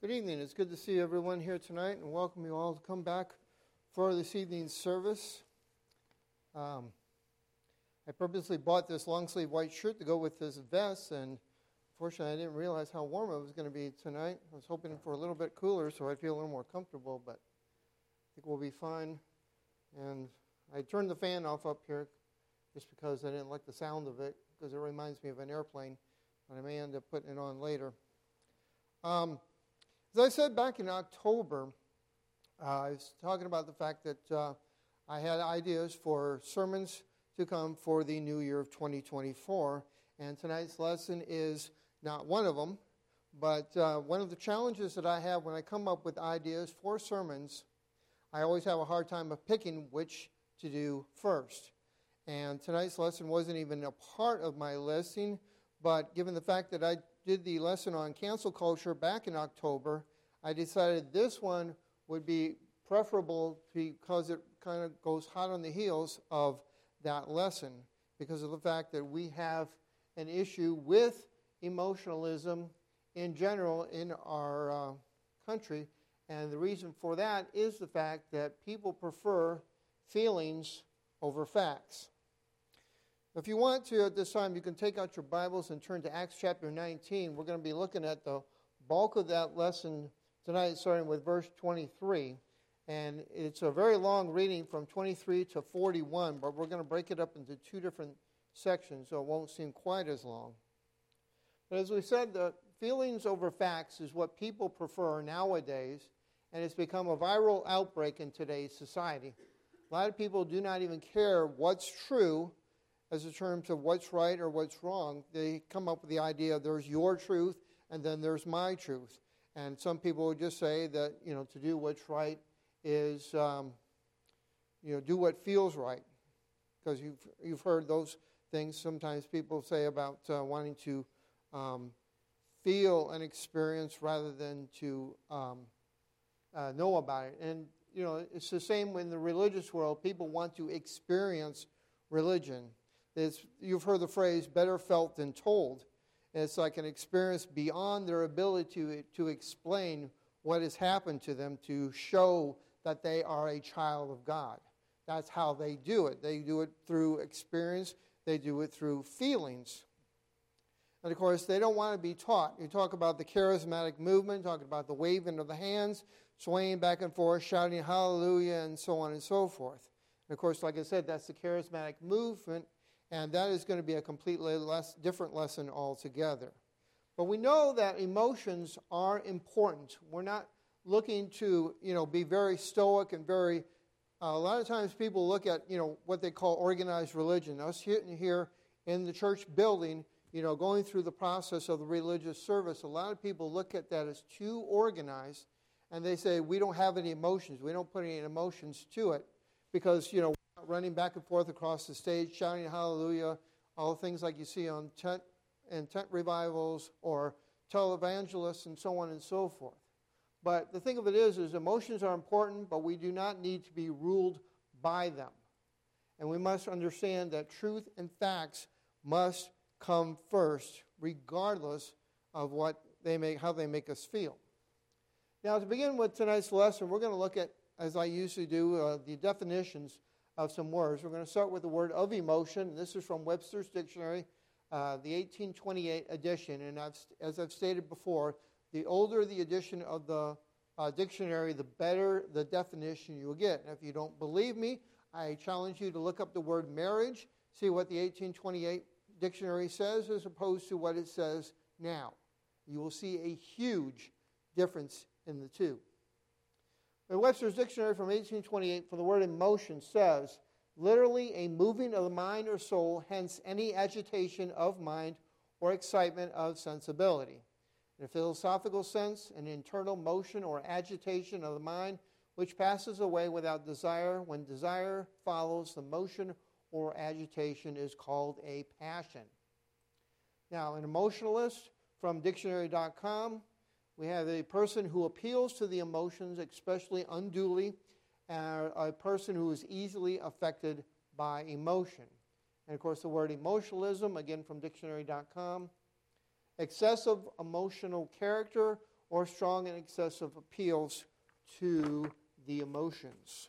Good evening. It's good to see everyone here tonight and welcome you all to come back for this evening's service. I purposely bought this long-sleeve white shirt to go with this vest, and unfortunately I didn't realize how warm it was going to be tonight. I was hoping for a little bit cooler so I'd feel a little more comfortable, but I think we'll be fine. And I turned the fan off up here just because I didn't like the sound of it, because it reminds me of an airplane, but I may end up putting it on later. As I said back in October, I was talking about the fact that I had ideas for sermons to come for the new year of 2024, and tonight's lesson is not one of them, but one of the challenges that I have when I come up with ideas for sermons, I always have a hard time of picking which to do first. And tonight's lesson wasn't even a part of my listing, but given the fact that I did the lesson on cancel culture back in October, I decided this one would be preferable because it kind of goes hot on the heels of that lesson, because of the fact that we have an issue with emotionalism in general in our country, and the reason for that is the fact that people prefer feelings over facts. If you want to at this time, you can take out your Bibles and turn to Acts chapter 19. We're going to be looking at the bulk of that lesson tonight, starting with verse 23. And it's a very long reading from 23 to 41, but we're going to break it up into two different sections so it won't seem quite as long. But as we said, the feelings over facts is what people prefer nowadays, and it's become a viral outbreak in today's society. A lot of people do not even care what's true as in terms of what's right or what's wrong. They come up with the idea there's your truth and then there's my truth. And some people would just say that, to do what's right is, do what feels right. Because you've heard those things sometimes people say about wanting to feel an experience rather than to know about it. And, it's the same in the religious world. People want to experience religion. You've heard the phrase, better felt than told. And it's like an experience beyond their ability to explain what has happened to them, to show that they are a child of God. That's how they do it. They do it through experience. They do it through feelings. And of course, they don't want to be taught. You talk about the charismatic movement, talking about the waving of the hands, swaying back and forth, shouting hallelujah, and so on and so forth. And of course, like I said, that's the charismatic movement. And that is going to be a completely different lesson altogether. But we know that emotions are important. We're not looking to, be very stoic and very... a lot of times people look at, what they call organized religion. Us sitting here in the church building, going through the process of the religious service, a lot of people look at that as too organized, and they say, we don't have any emotions. We don't put any emotions to it because, running back and forth across the stage, shouting hallelujah, all things like you see on tent revivals or televangelists and so on and so forth. But the thing of it is emotions are important, but we do not need to be ruled by them. And we must understand that truth and facts must come first, regardless of how they make us feel. Now, to begin with tonight's lesson, we're going to look at, as I usually do, the definitions of some words. We're going to start with the word of emotion. This is from Webster's Dictionary, the 1828 edition. And as I've stated before, the older the edition of the dictionary, the better the definition you will get. And if you don't believe me, I challenge you to look up the word marriage, see what the 1828 dictionary says as opposed to what it says now. You will see a huge difference in the two. The Webster's Dictionary from 1828 for the word emotion says, literally a moving of the mind or soul, hence any agitation of mind or excitement of sensibility. In a philosophical sense, an internal motion or agitation of the mind which passes away without desire. When desire follows the motion or agitation is called a passion. Now, an emotionalist from dictionary.com, we have a person who appeals to the emotions, especially unduly, and a person who is easily affected by emotion. And of course, the word emotionalism, again from dictionary.com, excessive emotional character or strong and excessive appeals to the emotions.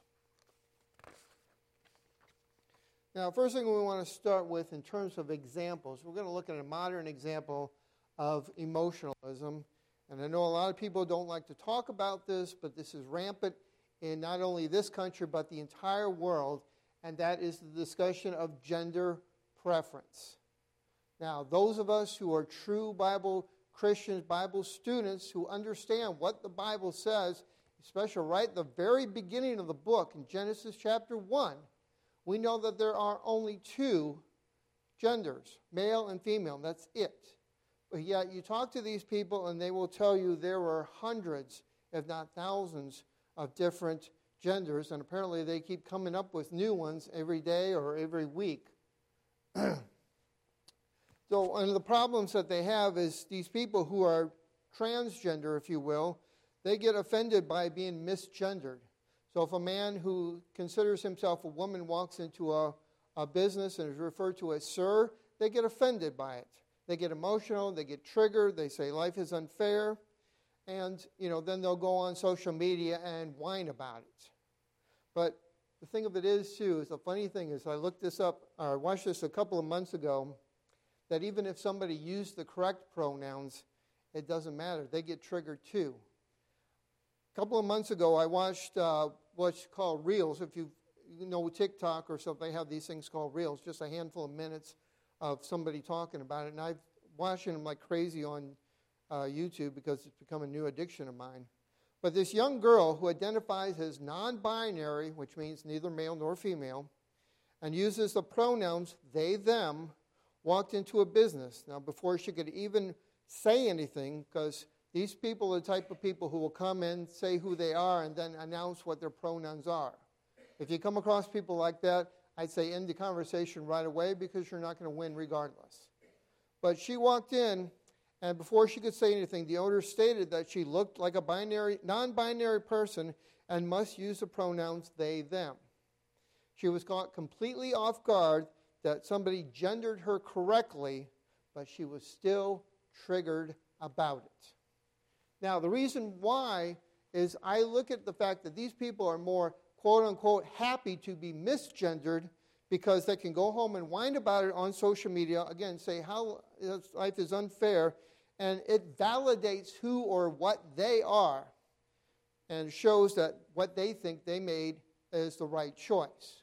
Now, first thing we want to start with in terms of examples, we're going to look at a modern example of emotionalism. And I know a lot of people don't like to talk about this, but this is rampant in not only this country, but the entire world, and that is the discussion of gender preference. Now, those of us who are true Bible Christians, Bible students, who understand what the Bible says, especially right at the very beginning of the book, in Genesis chapter 1, we know that there are only two genders, male and female. That's it. But yet you talk to these people and they will tell you there were hundreds, if not thousands, of different genders. And apparently they keep coming up with new ones every day or every week. So one of the problems that they have is these people who are transgender, if you will, they get offended by being misgendered. So if a man who considers himself a woman walks into a business and is referred to as sir, they get offended by it. They get emotional, they get triggered, they say life is unfair, and then they'll go on social media and whine about it. But the thing of it is, too, is the funny thing is I looked this up, or I watched this a couple of months ago, that even if somebody used the correct pronouns, it doesn't matter. They get triggered, too. A couple of months ago, I watched what's called Reels. If you know TikTok or something, they have these things called Reels, just a handful of minutes of somebody talking about it. And I've watching them like crazy on YouTube because it's become a new addiction of mine. But this young girl who identifies as non-binary, which means neither male nor female, and uses the pronouns they, them, walked into a business. Now, before she could even say anything, because these people are the type of people who will come in, say who they are, and then announce what their pronouns are. If you come across people like that, I'd say end the conversation right away because you're not going to win regardless. But she walked in, and before she could say anything, the owner stated that she looked like a non-binary person and must use the pronouns they, them. She was caught completely off guard that somebody gendered her correctly, but she was still triggered about it. Now, the reason why is I look at the fact that these people are more, quote-unquote, happy to be misgendered because they can go home and whine about it on social media, again, say how life is unfair, and it validates who or what they are and shows that what they think they made is the right choice.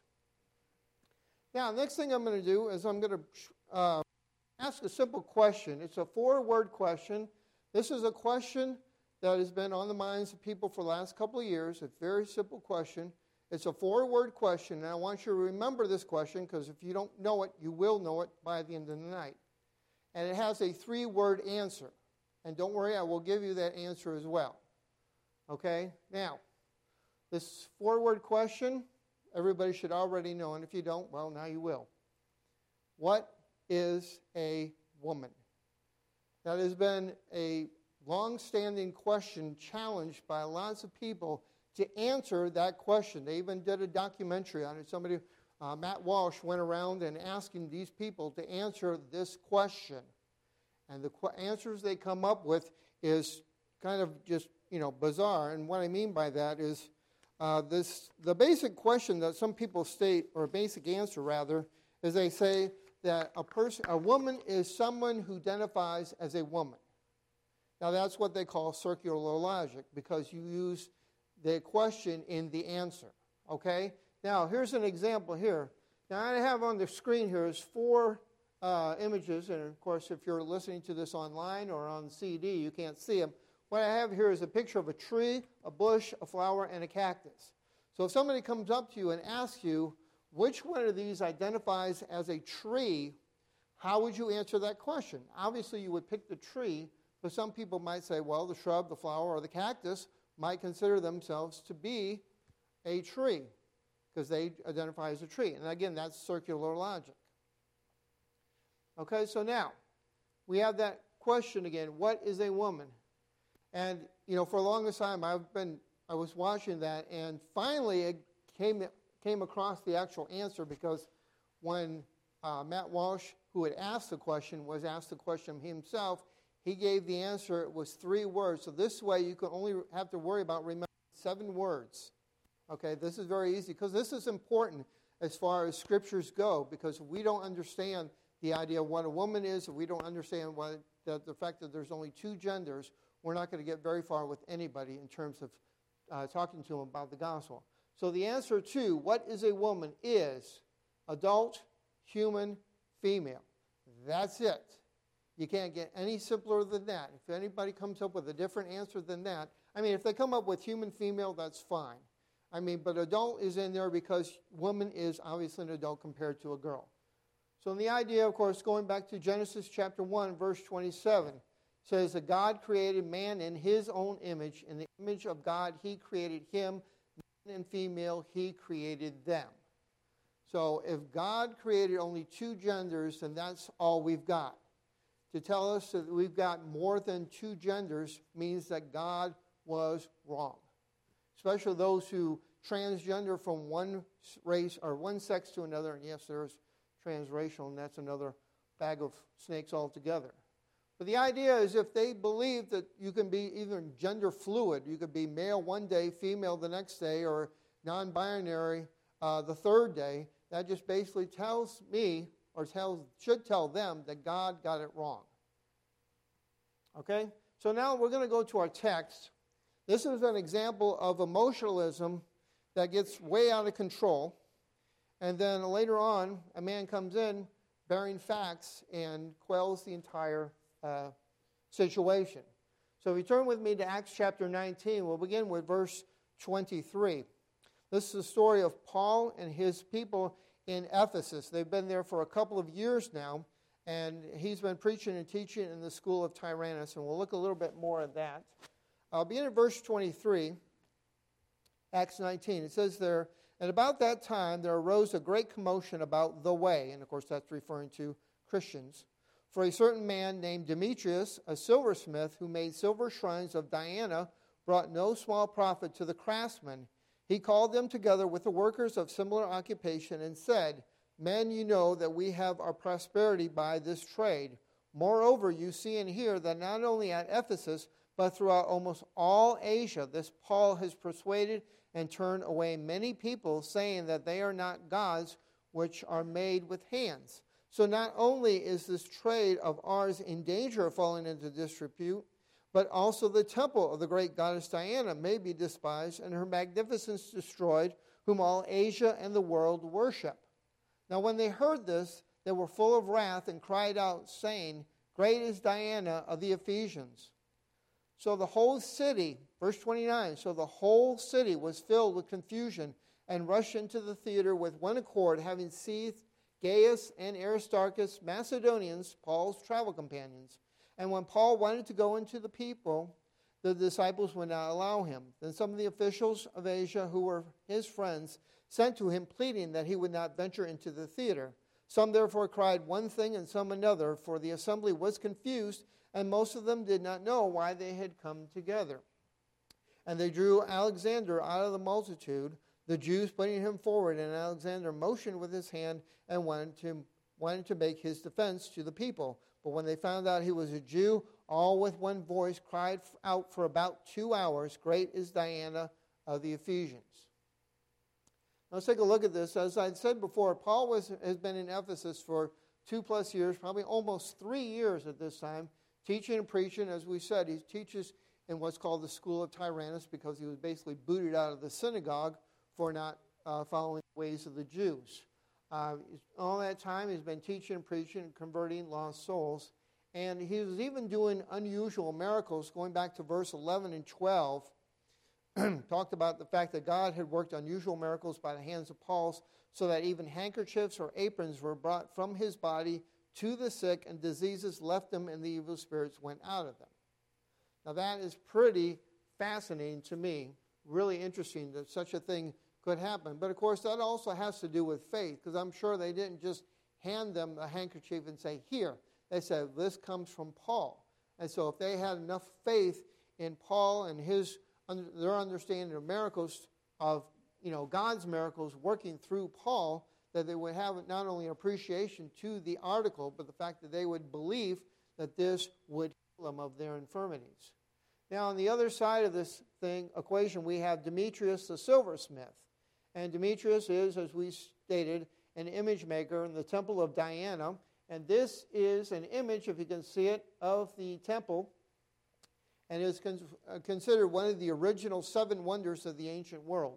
Now, next thing I'm going to do is I'm going to ask a simple question. It's a 4-word question. This is a question that has been on the minds of people for the last couple of years. It's a very simple question. It's a 4-word question, and I want you to remember this question because if you don't know it, you will know it by the end of the night. And it has a 3-word answer. And don't worry, I will give you that answer as well. Okay? Now, this 4-word question, everybody should already know, and if you don't, well, now you will. What is a woman? That has been a long-standing question challenged by lots of people to answer that question. They even did a documentary on it. Somebody, Matt Walsh, went around and asking these people to answer this question. And the answers they come up with is kind of just, bizarre. And what I mean by that is the basic question that some people state, or basic answer rather, is they say that a woman is someone who identifies as a woman. Now that's what they call circular logic because you use the question in the answer. Okay? Now here's an example here. Now I have on the screen here is 4 images, and of course if you're listening to this online or on CD you can't see them. What I have here is a picture of a tree, a bush, a flower, and a cactus. So if somebody comes up to you and asks you which one of these identifies as a tree, how would you answer that question? Obviously you would pick the tree, but some people might say, well, the shrub, the flower, or the cactus might consider themselves to be a tree because they identify as a tree. And again, that's circular logic. Okay, so now we have that question again, what is a woman? And, for the longest time I was watching that, and finally it came across the actual answer because when Matt Walsh, who had asked the question, was asked the question himself, he gave the answer. It was 3 words. So this way you can only have to worry about remembering 7 words. Okay, this is very easy because this is important as far as scriptures go, because if we don't understand the idea of what a woman is, if we don't understand the fact that there's only 2 genders, we're not going to get very far with anybody in terms of talking to them about the gospel. So the answer to what is a woman is adult, human, female. That's it. You can't get any simpler than that. If anybody comes up with a different answer than that, I mean, if they come up with human, female, that's fine. I mean, but adult is in there because woman is obviously an adult compared to a girl. So the idea, of course, going back to Genesis chapter 1, verse 27, says that God created man in his own image. In the image of God, he created him. Man and female, he created them. So if God created only 2 genders, then that's all we've got. To tell us that we've got more than 2 genders means that God was wrong. Especially those who transgender from one race or one sex to another. And yes, there's transracial, and that's another bag of snakes altogether. But the idea is if they believe that you can be even gender fluid, you could be male one day, female the next day, or non-binary the third day, that just basically tells me, or should tell them, that God got it wrong. Okay? So now we're going to go to our text. This is an example of emotionalism that gets way out of control. And then later on, a man comes in bearing facts and quells the entire situation. So if you turn with me to Acts chapter 19, we'll begin with verse 23. This is the story of Paul and his people in Ephesus. They've been there for a couple of years now, and he's been preaching and teaching in the school of Tyrannus, and we'll look a little bit more at that. I'll begin at verse 23, Acts 19. It says there, "And about that time there arose a great commotion about the way," and of course that's referring to Christians, "for a certain man named Demetrius, a silversmith, who made silver shrines of Diana, brought no small profit to the craftsmen. He called them together with the workers of similar occupation and said, 'Men, you know that we have our prosperity by this trade. Moreover, you see and hear that not only at Ephesus, but throughout almost all Asia, this Paul has persuaded and turned away many people, saying that they are not gods which are made with hands. So not only is this trade of ours in danger of falling into disrepute, but also the temple of the great goddess Diana may be despised and her magnificence destroyed, whom all Asia and the world worship.' Now when they heard this, they were full of wrath and cried out, saying, 'Great is Diana of the Ephesians.' So the whole city," verse 29, "so the whole city was filled with confusion and rushed into the theater with one accord, having seized Gaius and Aristarchus, Macedonians, Paul's travel companions. And when Paul wanted to go into the people, the disciples would not allow him. Then some of the officials of Asia, who were his friends, sent to him, pleading that he would not venture into the theater. Some therefore cried one thing and some another, for the assembly was confused, and most of them did not know why they had come together. And they drew Alexander out of the multitude, the Jews putting him forward, and Alexander motioned with his hand and wanted to make his defense to the people. But when they found out he was a Jew, all with one voice cried out for about 2 hours, 'Great is Diana of the Ephesians.'" Now let's take a look at this. As I said before, Paul has been in Ephesus for 2+ years, probably almost 3 years at this time, teaching and preaching. As we said, he teaches in what's called the school of Tyrannus because he was basically booted out of the synagogue for not following the ways of the Jews. All that time he's been teaching and preaching and converting lost souls. And he was even doing unusual miracles, going back to verse 11 and 12. Talked about the fact that God had worked unusual miracles by the hands of Paul, so that even handkerchiefs or aprons were brought from his body to the sick, and diseases left them, and the evil spirits went out of them. Now that is pretty fascinating to me, really interesting that such a thing could happen. But of course that also has to do with faith, because I'm sure they didn't just hand them a handkerchief and say, "Here." They said, "This comes from Paul." And so if they had enough faith in Paul and their understanding of miracles, of God's miracles working through Paul, that they would have not only appreciation to the article, but the fact that they would believe that this would of their infirmities. Now, on the other side of this equation, we have Demetrius the silversmith. And Demetrius is, as we stated, an image maker in the temple of Diana. And this is an image, if you can see it, of the temple. And is considered one of the original 7 wonders of the ancient world.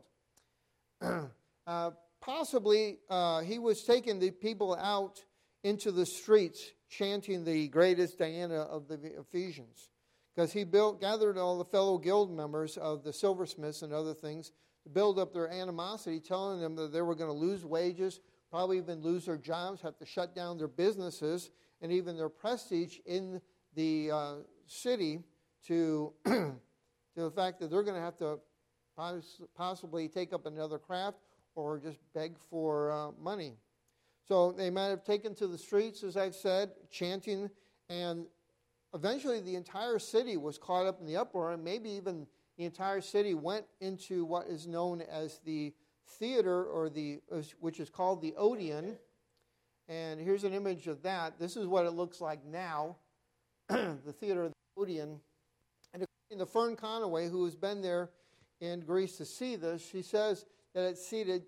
Possibly, he was taking the people out into the streets chanting the greatest Diana of the Ephesians. Because he gathered all the fellow guild members of the silversmiths and other things to build up their animosity, telling them that they were going to lose wages, probably even lose their jobs, have to shut down their businesses, and even their prestige in the city to the fact that they're going to have to possibly take up another craft or just beg for money. So they might have taken to the streets, as I've said, chanting, and eventually the entire city was caught up in the uproar, and maybe even the entire city went into what is known as the theater, which is called the Odeon. And here's an image of that. This is what it looks like now, the theater of the Odeon. And according to Fern Conaway, who has been there in Greece to see this, she says that it seated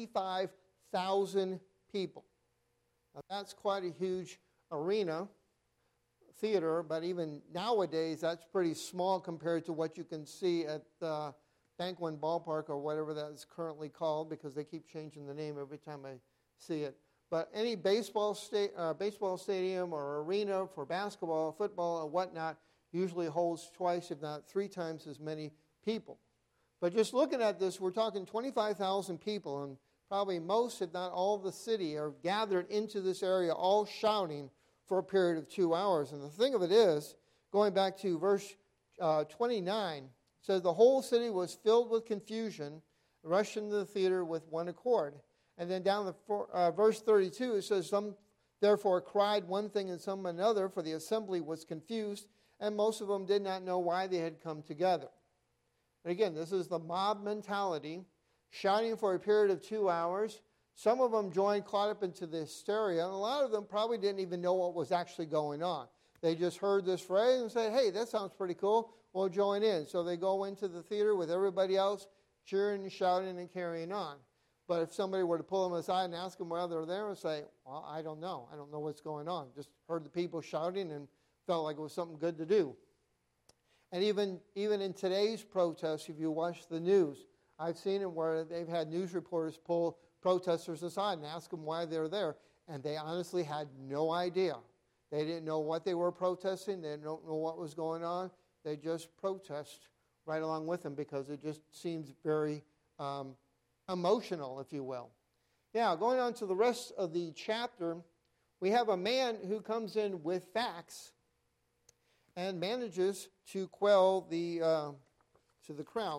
25,000 people. Now, that's quite a huge arena, theater, but even nowadays, that's pretty small compared to what you can see at Banquet Ballpark or whatever that is currently called, because they keep changing the name every time I see it. But any baseball stadium or arena for basketball, football, and whatnot usually holds twice, if not 3 times as many people. But just looking at this, we're talking 25,000 people, and probably most, if not all of the city, are gathered into this area, all shouting for a period of 2 hours. And the thing of it is, going back to verse 29, it says, the whole city was filled with confusion, rushed into the theater with one accord. And then down to verse 32, it says, some therefore cried one thing and some another, for the assembly was confused, and most of them did not know why they had come together. And again, this is the mob mentality, shouting for a period of 2 hours. Some of them joined, caught up into the hysteria, and a lot of them probably didn't even know what was actually going on. They just heard this phrase and said, hey, that sounds pretty cool, we'll join in. So they go into the theater with everybody else, cheering and shouting and carrying on. But if somebody were to pull them aside and ask them why they're there, and say, well, I don't know what's going on. Just heard the people shouting and felt like it was something good to do. And even in today's protests, if you watch the news, I've seen it where they've had news reporters pull protesters aside and ask them why they're there, and they honestly had no idea. They didn't know what they were protesting. They didn't know what was going on. They just protest right along with them because it just seems very emotional, if you will. Now, going on to the rest of the chapter, we have a man who comes in with facts and manages to quell the crowd.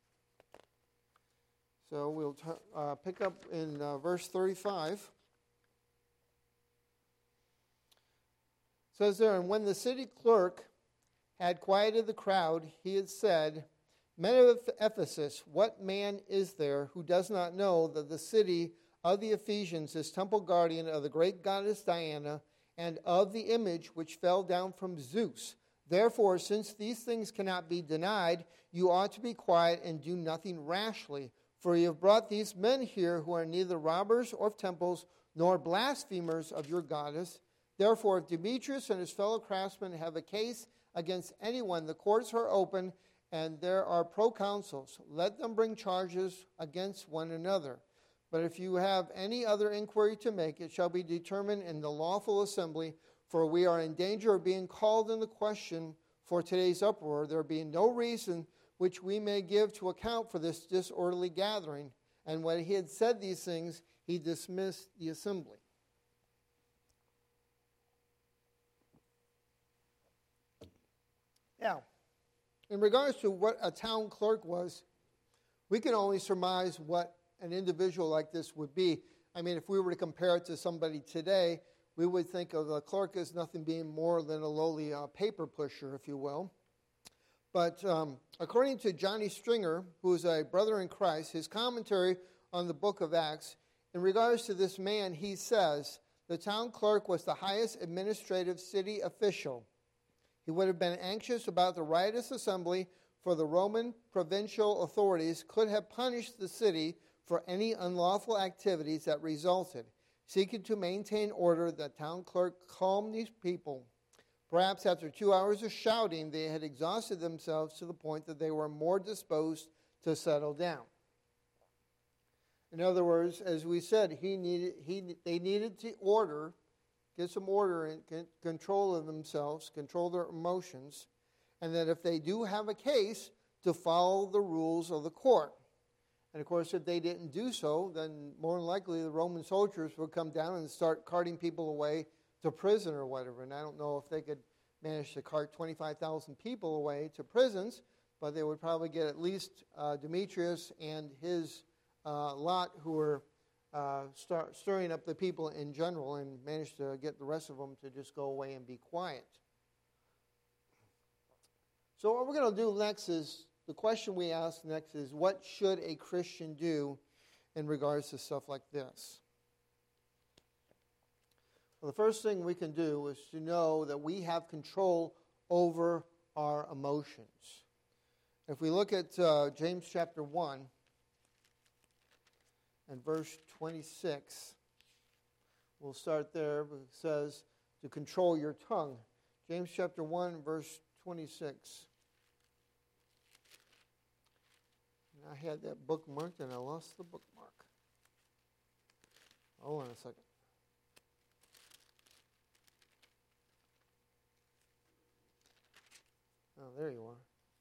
So we'll pick up in verse 35. It says there, and when the city clerk had quieted the crowd, he had said, men of Ephesus, what man is there who does not know that the city of the Ephesians is temple guardian of the great goddess Diana and of the image which fell down from Zeus? Therefore, since these things cannot be denied, you ought to be quiet and do nothing rashly. For you have brought these men here who are neither robbers of temples nor blasphemers of your goddess. Therefore, if Demetrius and his fellow craftsmen have a case against anyone, the courts are open, and there are proconsuls. Let them bring charges against one another. But if you have any other inquiry to make, it shall be determined in the lawful assembly, for we are in danger of being called into question for today's uproar, there being no reason which we may give to account for this disorderly gathering. And when he had said these things, he dismissed the assembly. Now, in regards to what a town clerk was, we can only surmise what an individual like this would be. I mean, if we were to compare it to somebody today, we would think of a clerk as nothing being more than a lowly paper pusher, if you will. But according to Johnny Stringer, who is a brother in Christ, his commentary on the book of Acts, in regards to this man, he says, the town clerk was the highest administrative city official. He would have been anxious about the riotous assembly, for the Roman provincial authorities could have punished the city for any unlawful activities that resulted. Seeking to maintain order, the town clerk calmed these people. Perhaps after 2 hours of shouting, they had exhausted themselves to the point that they were more disposed to settle down. In other words, as we said, they needed to get some order and control of themselves, control their emotions, and that if they do have a case, to follow the rules of the court. And of course, if they didn't do so, then more than likely the Roman soldiers would come down and start carting people away to prison or whatever. And I don't know if they could manage to cart 25,000 people away to prisons, but they would probably get at least Demetrius and his lot, who were stirring up the people in general, and managed to get the rest of them to just go away and be quiet. So what we're going to do next is, the question we ask next is, what should a Christian do in regards to stuff like this? Well, the first thing we can do is to know that we have control over our emotions. If we look at James chapter 1 and verse 26, we'll start there. It says to control your tongue. James chapter 1, verse 26. And I had that bookmarked and I lost the bookmark. Hold on a second. Oh, there you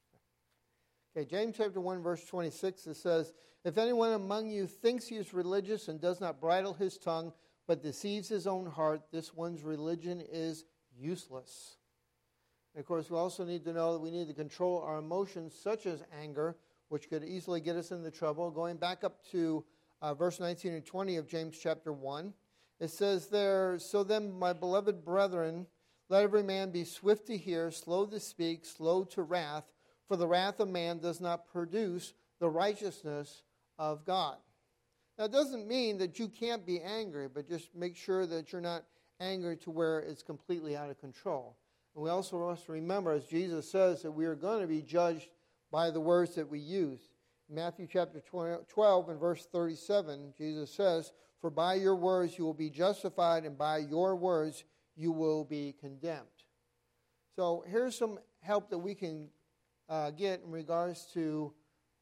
are. Okay, James chapter 1, verse 26, it says, if anyone among you thinks he is religious and does not bridle his tongue, but deceives his own heart, this one's religion is useless. And of course, we also need to know that we need to control our emotions, such as anger, which could easily get us into trouble. Going back up to verse 19 and 20 of James chapter 1, it says there, so then, my beloved brethren, let every man be swift to hear, slow to speak, slow to wrath, for the wrath of man does not produce the righteousness of God. Now, it doesn't mean that you can't be angry, but just make sure that you're not angry to where it's completely out of control. And we also must remember, as Jesus says, that we are going to be judged by the words that we use. In Matthew chapter 12 and verse 37, Jesus says, for by your words you will be justified, and by your words you will be condemned. So here's some help that we can get in regards to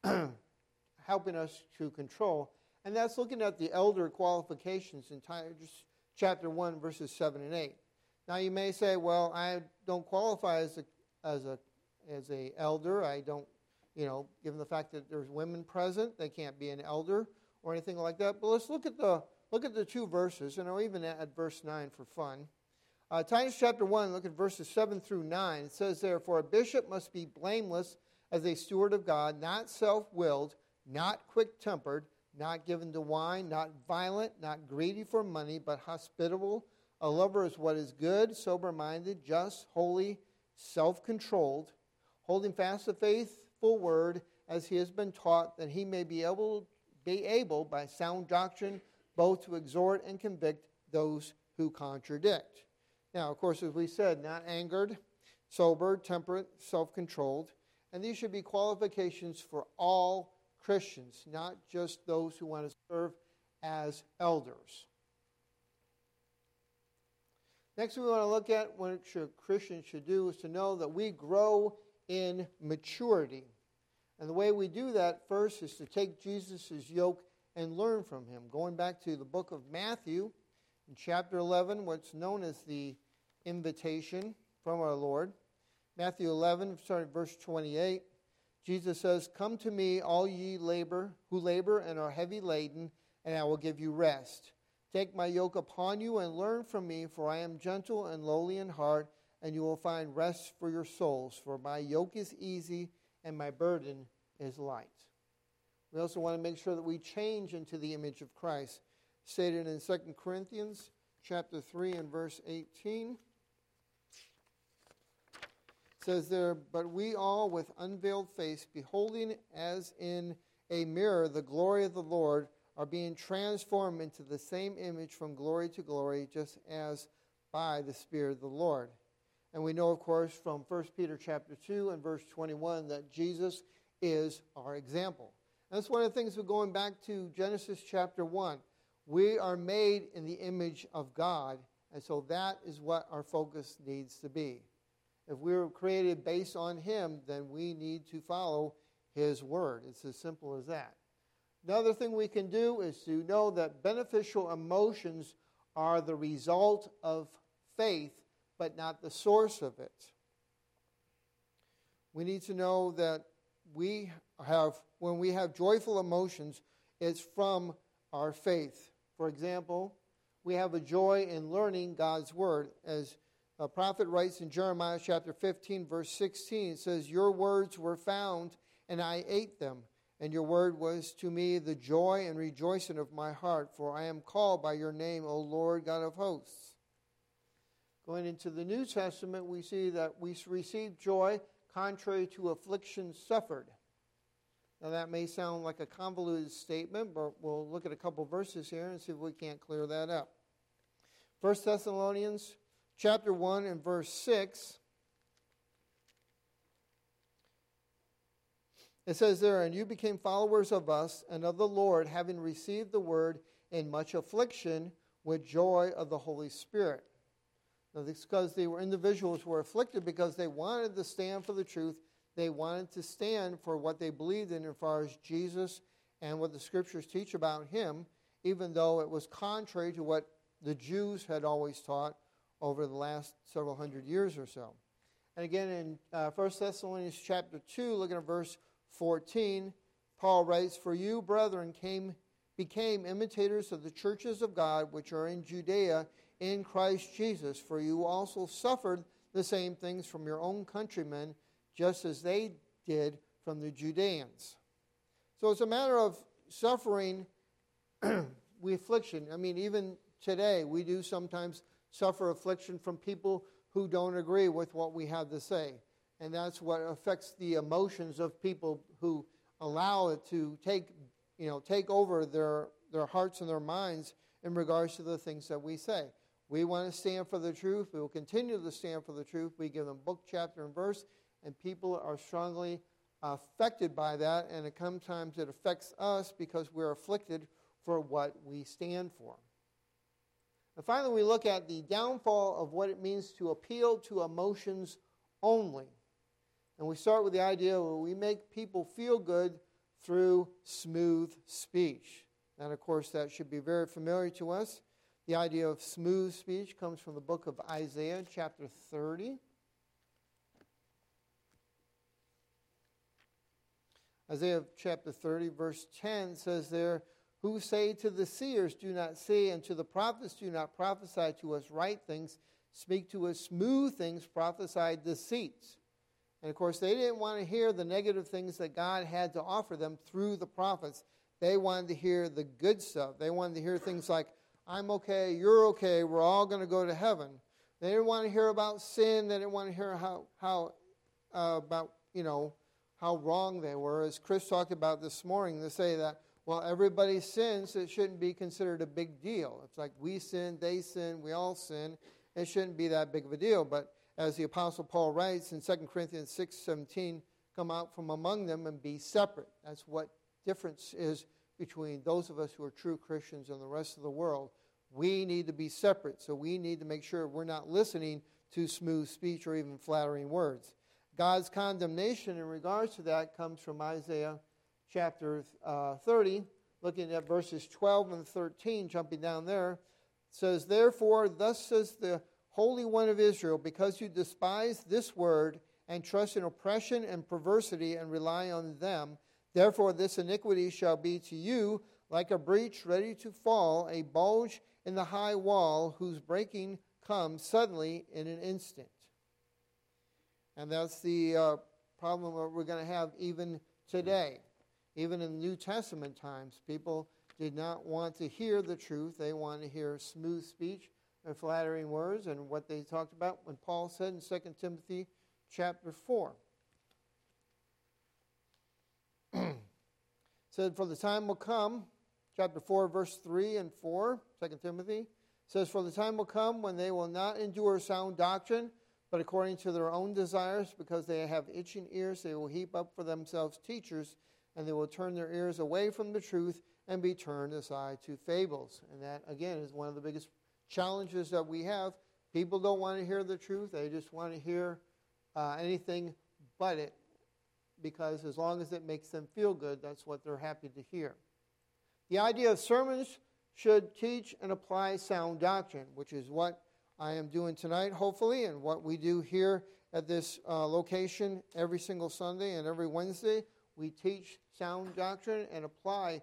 helping us to control, and that's looking at the elder qualifications in Titus chapter 1, verses 7 and 8. Now you may say, well, I don't qualify as a elder. I don't, given the fact that there's women present, they can't be an elder or anything like that. But let's look at the two verses, and I'll even add verse 9 for fun. Titus chapter 1, look at verses 7 through 9. It says there, for a bishop must be blameless as a steward of God, not self-willed, not quick-tempered, not given to wine, not violent, not greedy for money, but hospitable, a lover of what is good, sober-minded, just, holy, self-controlled, holding fast the faithful word as he has been taught, that he may be able by sound doctrine both to exhort and convict those who contradict. Now, of course, as we said, not angered, sober, temperate, self-controlled. And these should be qualifications for all Christians, not just those who want to serve as elders. Next, we want to look at what Christians should do is to know that we grow in maturity. And the way we do that first is to take Jesus' yoke and learn from him. Going back to the book of Matthew, in chapter 11, what's known as the invitation from our Lord. Matthew 11, starting verse 28, Jesus says, come to me, all ye who labor and are heavy laden, and I will give you rest. Take my yoke upon you and learn from me, for I am gentle and lowly in heart, and you will find rest for your souls. For my yoke is easy and my burden is light. We also want to make sure that we change into the image of Christ. Stated in 2 Corinthians chapter 3 and verse 18. It says there, but we all with unveiled face, beholding as in a mirror the glory of the Lord, are being transformed into the same image from glory to glory, just as by the Spirit of the Lord. And we know, of course, from 1 Peter chapter 2 and verse 21 that Jesus is our example. And that's one of the things we're going back to Genesis chapter 1. We are made in the image of God, and so that is what our focus needs to be. If we were created based on Him, then we need to follow His Word. It's as simple as that. Another thing we can do is to know that beneficial emotions are the result of faith, but not the source of it. We need to know that when we have joyful emotions, it's from our faith. For example, we have a joy in learning God's Word. As a prophet writes in Jeremiah chapter 15, verse 16, it says, "Your words were found, and I ate them. And your word was to me the joy and rejoicing of my heart, for I am called by your name, O Lord God of hosts." Going into the New Testament, we see that we receive joy contrary to affliction suffered. Now that may sound like a convoluted statement, but we'll look at a couple verses here and see if we can't clear that up. 1 Thessalonians chapter 1 and verse 6. It says there, "And you became followers of us and of the Lord, having received the word in much affliction with joy of the Holy Spirit." Now, this is because they were individuals who were afflicted because they wanted to stand for the truth. They wanted to stand for what they believed in as far as Jesus and what the Scriptures teach about Him, even though it was contrary to what the Jews had always taught over the last several hundred years or so. And again, in 1 Thessalonians chapter 2, looking at verse 14, Paul writes, "For you, brethren, became imitators of the churches of God which are in Judea in Christ Jesus. For you also suffered the same things from your own countrymen, just as they did from the Judeans." So it's a matter of suffering with affliction. I mean, even today, we do sometimes suffer affliction from people who don't agree with what we have to say. And that's what affects the emotions of people who allow it to take over their hearts and their minds in regards to the things that we say. We want to stand for the truth. We will continue to stand for the truth. We give them book, chapter, and verse, and people are strongly affected by that, and sometimes it affects us because we're afflicted for what we stand for. And finally, we look at the downfall of what it means to appeal to emotions only. And we start with the idea where we make people feel good through smooth speech. And of course, that should be very familiar to us. The idea of smooth speech comes from the book of Isaiah, chapter 30. Isaiah chapter 30, verse 10 says there, "Who say to the seers, do not see, and to the prophets, do not prophesy to us right things, speak to us smooth things, prophesy deceits." And of course, they didn't want to hear the negative things that God had to offer them through the prophets. They wanted to hear the good stuff. They wanted to hear things like, "I'm okay, you're okay, we're all going to go to heaven." They didn't want to hear about sin. They didn't want to hear how wrong they were. As Chris talked about this morning, to say that, well, everybody sins, it shouldn't be considered a big deal. It's like we sin, they sin, we all sin. It shouldn't be that big of a deal. But as the Apostle Paul writes in 2 Corinthians 6:17, "Come out from among them and be separate." That's what difference is between those of us who are true Christians and the rest of the world. We need to be separate, so we need to make sure we're not listening to smooth speech or even flattering words. God's condemnation in regards to that comes from Isaiah chapter 30, looking at verses 12 and 13, jumping down there. It says, "Therefore, thus says the Holy One of Israel, because you despise this word and trust in oppression and perversity and rely on them, therefore this iniquity shall be to you like a breach ready to fall, a bulge in the high wall whose breaking comes suddenly in an instant." And that's the problem that we're going to have even today. Even in New Testament times, people did not want to hear the truth. They wanted to hear smooth speech and flattering words, and what they talked about when Paul said in 2 Timothy chapter 4. Said, "For the time will come," chapter 4, verse 3 and 4, 2 Timothy, says, "For the time will come when they will not endure sound doctrine, but according to their own desires, because they have itching ears, they will heap up for themselves teachers, and they will turn their ears away from the truth and be turned aside to fables. And that, again, is one of the biggest challenges that we have. People don't want to hear the truth. They just want to hear anything but it, because as long as it makes them feel good, that's what they're happy to hear. The idea of sermons should teach and apply sound doctrine, which is what I am doing tonight, hopefully, and what we do here at this location every single Sunday and every Wednesday. We teach sound doctrine and apply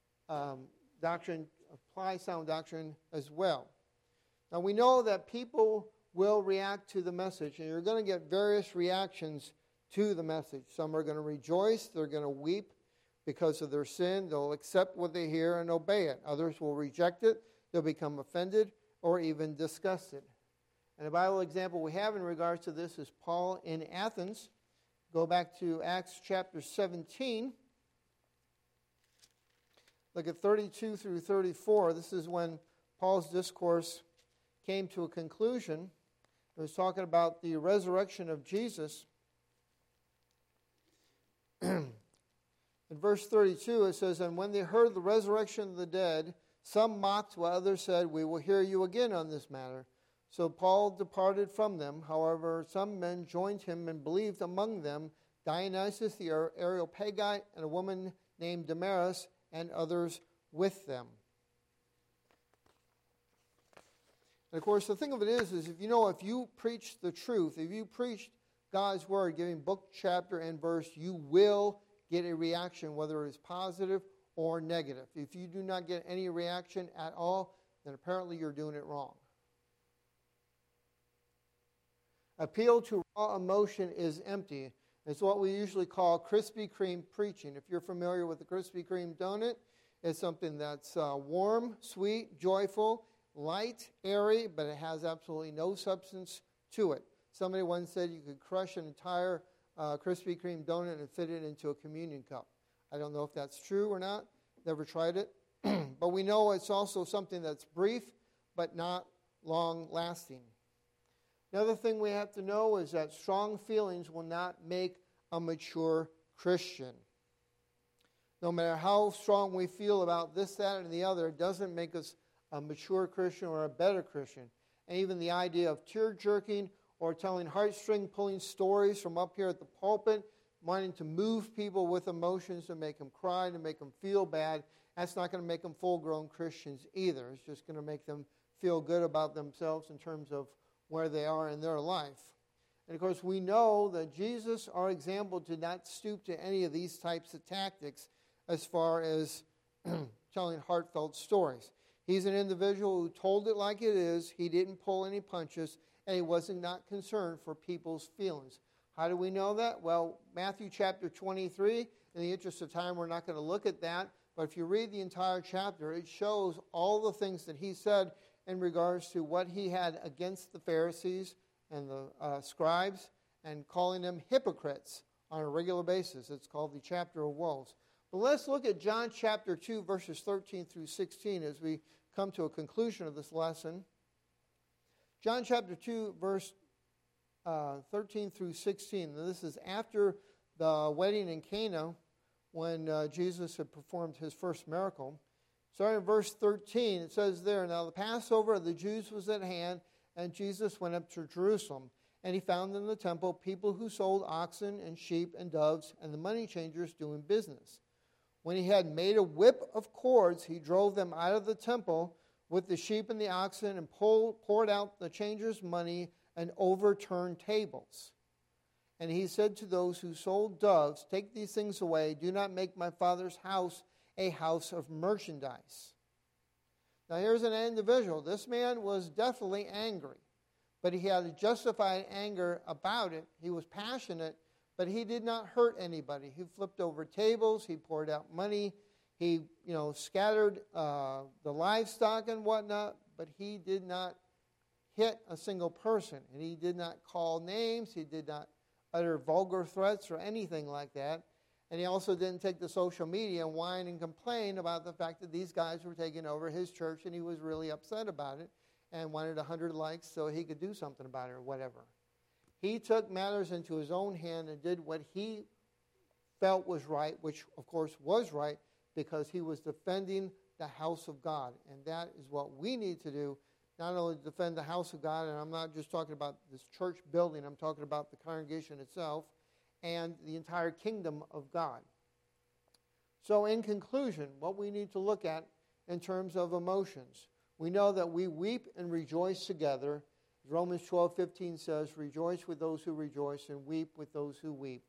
sound doctrine as well. Now, we know that people will react to the message, and you're going to get various reactions to the message. Some are going to rejoice, they're going to weep because of their sin. They'll accept what they hear and obey it. Others will reject it, they'll become offended or even disgusted. And a Bible example we have in regards to this is Paul in Athens. Go back to Acts chapter 17. Look at 32 through 34. This is when Paul's discourse came to a conclusion. It was talking about the resurrection of Jesus. In verse 32 it says, "And when they heard the resurrection of the dead, some mocked while others said, 'We will hear you again on this matter.' So Paul departed from them. However, some men joined him and believed, among them Dionysius the Areopagite and a woman named Damaris, and others with them." And of course, the thing of it is if you preach the truth, if you preach God's word, giving book, chapter, and verse, you will get a reaction, whether it is positive or negative. If you do not get any reaction at all, then apparently you're doing it wrong. Appeal to raw emotion is empty. It's what we usually call Krispy Kreme preaching. If you're familiar with the Krispy Kreme donut, it's something that's warm, sweet, joyful, light, airy, but it has absolutely no substance to it. Somebody once said you could crush an entire Krispy Kreme donut and fit it into a communion cup. I don't know if that's true or not. Never tried it. But we know it's also something that's brief, but not long-lasting. Another thing we have to know is that strong feelings will not make a mature Christian. No matter how strong we feel about this, that, and the other, it doesn't make us a mature Christian or a better Christian. And even the idea of tear-jerking or telling heartstring-pulling stories from up here at the pulpit, wanting to move people with emotions to make them cry, to make them feel bad, that's not going to make them full-grown Christians either. It's just going to make them feel good about themselves in terms of where they are in their life. And of course, we know that Jesus, our example, did not stoop to any of these types of tactics as far as telling heartfelt stories. He's an individual who told it like it is. He didn't pull any punches, and he wasn't not concerned for people's feelings. How do we know that? Well, Matthew chapter 23, in the interest of time, we're not going to look at that. But if you read the entire chapter, it shows all the things that he said in regards to what he had against the Pharisees and the scribes, and calling them hypocrites on a regular basis. It's called the chapter of woes. But let's look at John chapter 2, verses 13 through 16 as we come to a conclusion of this lesson. John chapter 2, verse 13 through 16. Now, this is after the wedding in Cana when Jesus had performed his first miracle. Starting in verse 13, it says there, "Now the Passover of the Jews was at hand, and Jesus went up to Jerusalem. And he found in the temple people who sold oxen and sheep and doves, and the money changers doing business. When he had made a whip of cords, he drove them out of the temple with the sheep and the oxen, and poured out the changers' money and overturned tables. And he said to those who sold doves, 'Take these things away. Do not make my Father's house a house of merchandise.'" Now here's an individual. This man was definitely angry, but he had a justified anger about it. He was passionate, but he did not hurt anybody. He flipped over tables. He poured out money. He, scattered the livestock and whatnot, but he did not hit a single person. And he did not call names. He did not utter vulgar threats or anything like that. And he also didn't take to social media and whine and complain about the fact that these guys were taking over his church, and he was really upset about it and wanted 100 likes so he could do something about it or whatever. He took matters into his own hand and did what he felt was right, which of course was right, because he was defending the house of God. And that is what we need to do, not only defend the house of God, and I'm not just talking about this church building, I'm talking about the congregation itself and the entire kingdom of God. So in conclusion, what we need to look at in terms of emotions, we know that we weep and rejoice together. Romans 12:15 says, rejoice with those who rejoice and weep with those who weep.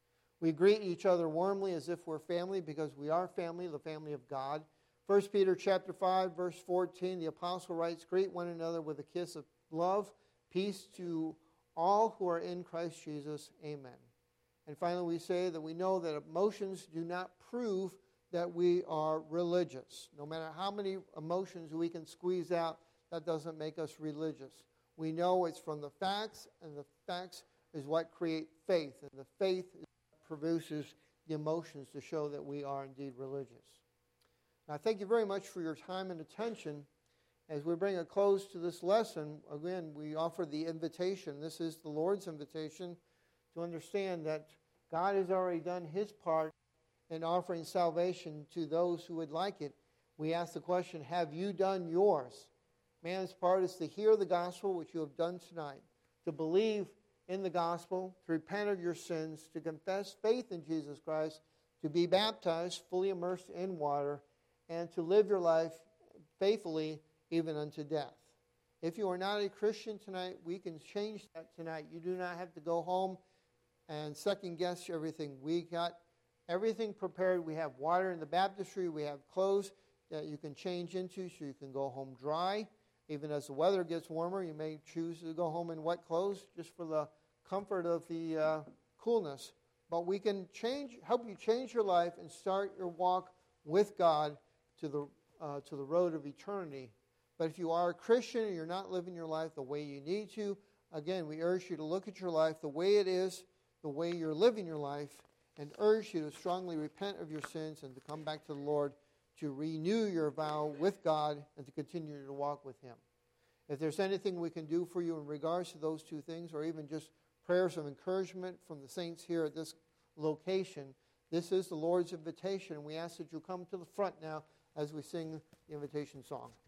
We greet each other warmly as if we're family, because we are family, the family of God. 1 Peter chapter 5, verse 14, the apostle writes, greet one another with a kiss of love, peace to all who are in Christ Jesus. Amen. And finally, we say that we know that emotions do not prove that we are religious. No matter how many emotions we can squeeze out, that doesn't make us religious. We know it's from the facts, and the facts is what create faith, and the faith is what produces the emotions to show that we are indeed religious. Now, thank you very much for your time and attention. As we bring a close to this lesson, again, we offer the invitation. This is the Lord's invitation to understand that God has already done his part in offering salvation to those who would like it. We ask the question, have you done yours? Man's part is to hear the gospel, which you have done tonight, to believe in the gospel, to repent of your sins, to confess faith in Jesus Christ, to be baptized, fully immersed in water, and to live your life faithfully even unto death. If you are not a Christian tonight, we can change that tonight. You do not have to go home and second-guess everything. We got everything prepared. We have water in the baptistry. We have clothes that you can change into so you can go home dry. Even as the weather gets warmer, you may choose to go home in wet clothes just for the comfort of the coolness. But we can help you change your life and start your walk with God to the road of eternity. But if you are a Christian and you're not living your life the way you need to, again, we urge you to look at your life the way it is, the way you're living your life, and urge you to strongly repent of your sins and to come back to the Lord to renew your vow with God and to continue to walk with him. If there's anything we can do for you in regards to those two things, or even just prayers of encouragement from the saints here at this location, this is the Lord's invitation. We ask that you come to the front now as we sing the invitation song.